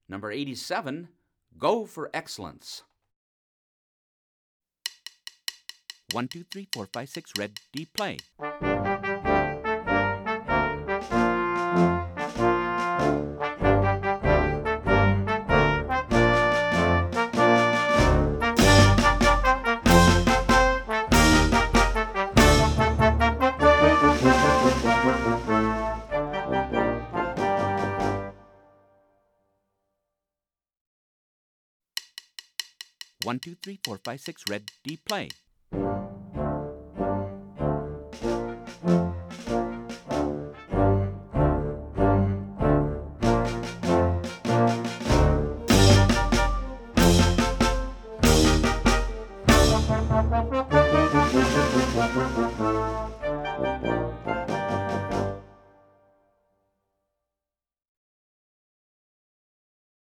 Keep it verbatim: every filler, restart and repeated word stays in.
Number eighty-seven, Go for Excellence. One, two, three, four, five, six, red, D, play. One, two, three, four, five, six, red, D, play.